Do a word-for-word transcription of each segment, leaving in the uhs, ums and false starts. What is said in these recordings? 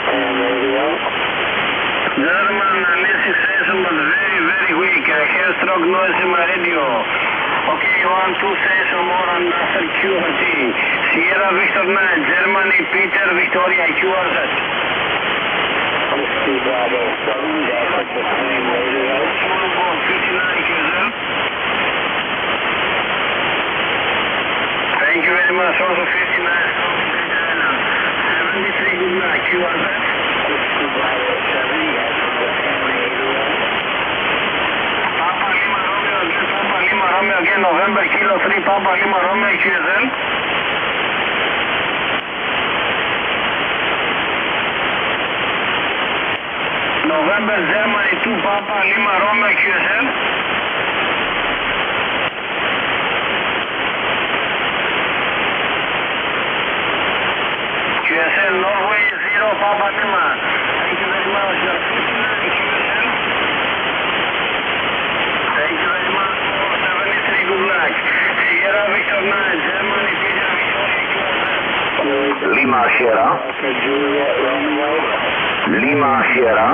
Japan radio. German, listening station, but very, very weak. I hear stroke noise in my radio. Okay, one, two station more and after Q R T. Sierra Victor nine, Germany, Peter, Victoria, Q R Z. Whiskey Bravo seven, Delta Japan radio. fifty-nine, Q Z. Thank you very much. Also fifty-nine, seventy-three, good night, Q R Z. Whiskey Bravo seven, Delta Japan radio. Papa Lima Romeo again, Papa Lima Romeo again, November Kilo three, Papa Lima Romeo, Q S L. November Germany two, Papa Lima Romeo, Q S L. Q S L Norway zero, Papa Lima. Thank you very much. You're fifty-nine, Q S L. Thank you very much. seventy-three, good luck. Sierra Victor nine, Germany, Peter, Victoria, Q S L. Lima Sierra. Juliet Romeo. Lima Sierra.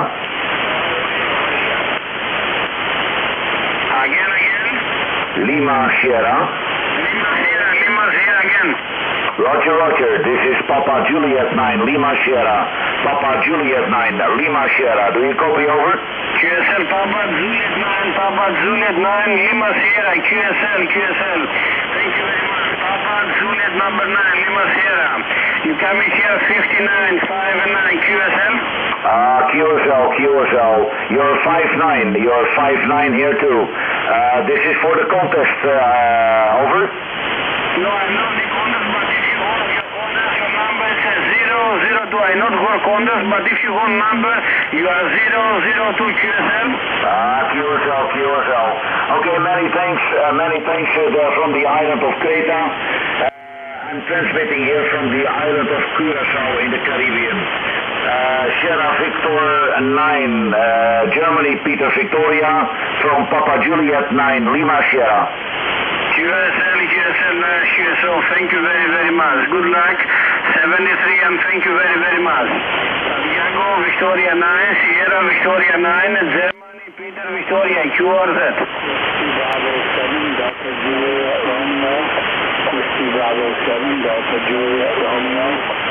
Again, again. Lima Sierra. Lima Sierra, Lima Sierra again. Roger, Roger. This is Papa Juliet nine, Lima Sierra. Papa Juliet nine, Lima Sierra. Do you copy over? Q S L, Papa Juliet nine, Papa Juliet nine, Lima Sierra, Q S L, Q S L. Thank you very much. Papa Juliet number nine, Lima Sierra. You coming here fifty-nine, five and nine, Q S L? Uh, Q S L, Q S L. You're five nine. You're five nine here too. Uh, this is for the contest. Uh, over? No, I know the contest, but if you hold your contest, your number is zero zero two. I not hold contest, but if you hold number, you are zero zero two Q S L. Ah, Q S L, Q S L. Okay, many thanks. Uh, many thanks uh, there from the island of Creta. Uh, I'm transmitting here from the island of Curaçao in the Caribbean. Uh, Sierra Victor nine, uh, Germany, Peter Victoria, from Papa Juliet nine, Lima Sierra. Q S L, Q S L, Q S L, thank you very, very much. Good luck. seventy-three, and thank you very, very much. Santiago, Victoria nine, Sierra, Victoria nine, Germany, Peter, Victoria, Q R Z. Whiskey Bravo seven, Delta Juliet Romeo. Whiskey Bravo seven, Delta Juliet Romeo.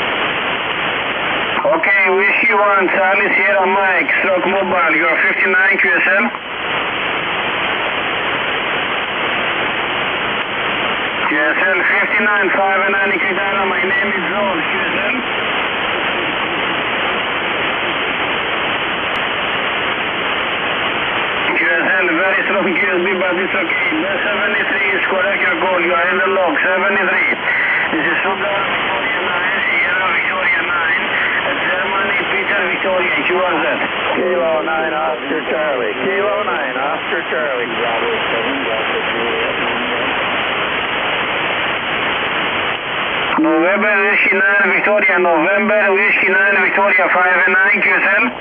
Okay, Whiskey one, Charlie, Sierra, Mike, Stroke Mobile, you are fifty-nine, Q S L. Q S L fifty-nine, five and nine, Kitana, my name is Zone, Q S L. Q S L, very strong Q S B, but it's okay. seventy-three is correct, your call, you are in the log, seventy-three. This is Sugar, Victoria nine, Sierra, Victoria nine, Germany, Peter, Victoria, Q R Z. Kilo nine, Oscar Charlie. Kilo nine, Oscar Charlie. Bravo seven, Delta Juliet Romeo. November, Whiskey nine, Victoria, November, Whiskey nine, Victoria, five and nine, Q S L.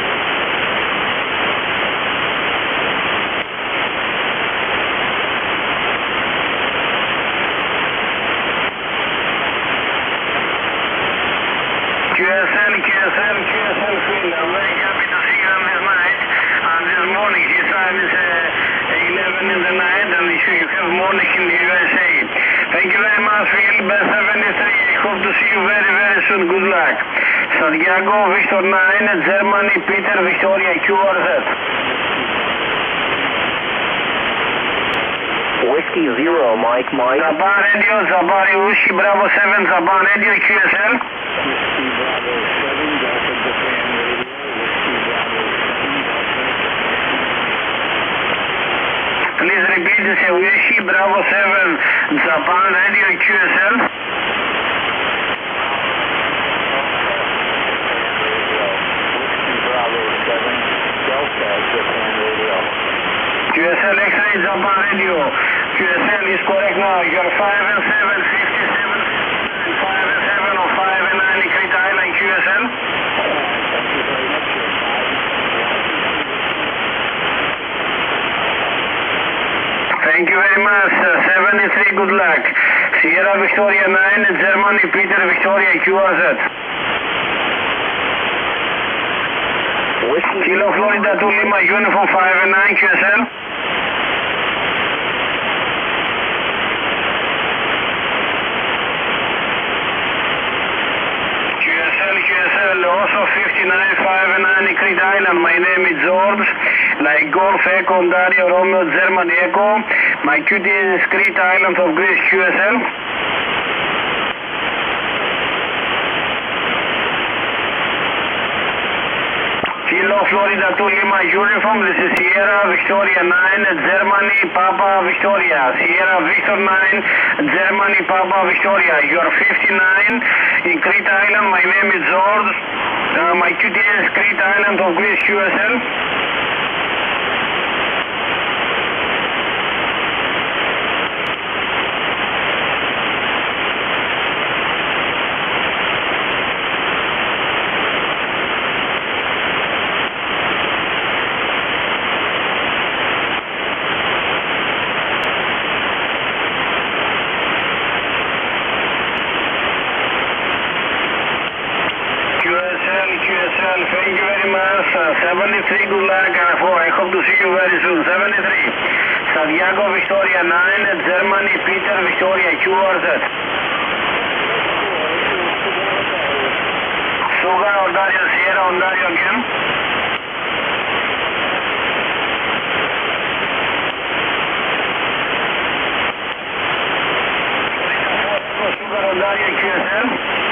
Q S L, Q S L, Q S L field. I'm very happy to see you on this night. And this morning, this time is uh, eleven in the night, and you have morning in the U S A. Thank you very much, Phil. Best seventy-three. I hope to see you very, very soon. Good luck. Santiago, Victor nine, Germany, Peter, Victoria, Q R Z. Whiskey zero, Mike, Mike. Zaban Radio, Zabari, Whiskey Bravo seven, Zaban Radio, Q S L. Whiskey Bravo seven, Delta Japan radio. Whiskey Bravo seven, Delta. Please repeat this. Whiskey Bravo seven, Japan Radio, Q S L. Whiskey Bravo seven, Delta Japan radio. Q S L X-ray, Japan Radio. Q S L is correct now. You are five and seven, fifty-seven, five and seven or five and nine, Crete Island, Q S L. Thank you very much. Thank you very much. Uh, seventy-three, good luck. Sierra Victoria nine, Germany, Peter Victoria, Q R Z. Kilo Florida to Lima Uniform five and nine Q S L. Q S L, Q S L, also fifty-nine five and nine Crete Island. My name is George, like Golf Echo Ontario Romeo German Echo. My Q T is Crete Island of Greece Q S L. Kilo Florida to Lima Uniform, this is Sierra Victoria nine, Germany Papa Victoria. Sierra Victor nine, Germany Papa Victoria. You are fifty-nine in Crete Island. My name is George. Uh, my Q T is Crete Island of Greece Q S L. Thank you very much. Uh, seventy-three, good luck. Uh, for, I hope to see you very soon. seventy-three. Santiago Victoria nine, Germany Peter Victoria Q R Z. Sugar Ontario Sierra Ontario again. Sugar Ontario Q S L.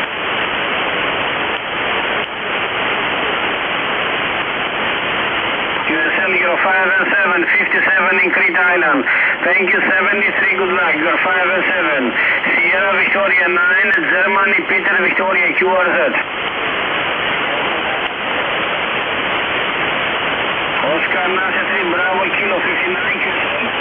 Q S L, you're five and seven, fifty-seven in Crete Island. Thank you, seventy-three, good luck. You're five and seven. Sierra Victoria nine, Germany Peter Victoria Q R Z. Oscar Nancy three, Bravo Kilo fifty-nine Q S L.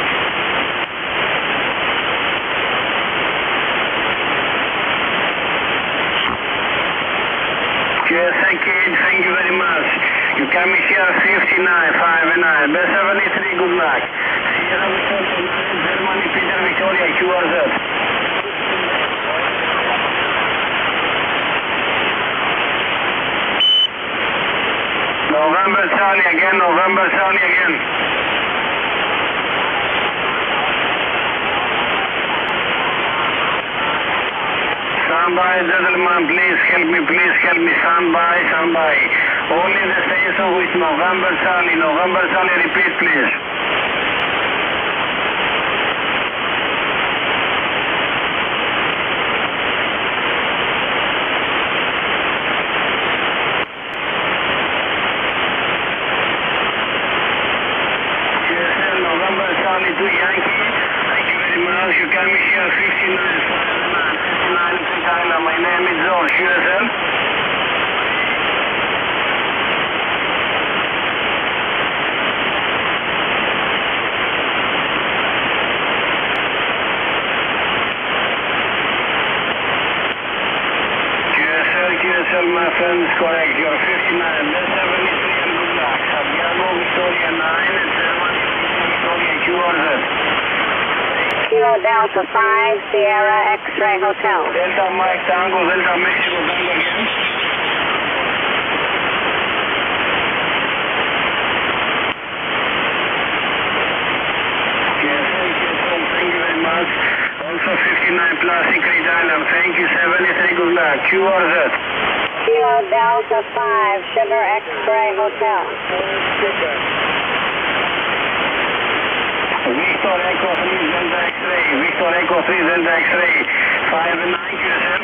Q S A Kate, thank you very much. You come here fifty-nine, five and nine. B seventy-three, good luck. Sierra Victoria nine, Germany Peter Victoria Q R Z. November Charlie again, November Charlie again. Stand by, gentlemen, please help me, please help me. Stand by, stand by. Only the station with November Charlie, November Charlie, repeat please. Q S L, November Charlie to Yankee. Thank you very much. You come here fifty-nine, fifty-nine, Thailand. My name is George, Q S L. Q S L, my friend, is correct. You're fifty-nine, B seventy-three, and good luck. Santiago Victoria nine, Germany Victoria Q R Z. Kilo Delta five, Sierra X-Ray Hotel. Delta Mike Tango, Delta Mexico Tango again. Q S L, Q S L, thank you very much. Also fifty-nine plus in Crete Island. Thank you, seventy-three, good luck. Q R Z. Kilo Delta five, Sugar X-Ray Hotel. Victor Echo three, Delta X-Ray. Victor Echo three, Delta X-Ray. five and nine Q S L.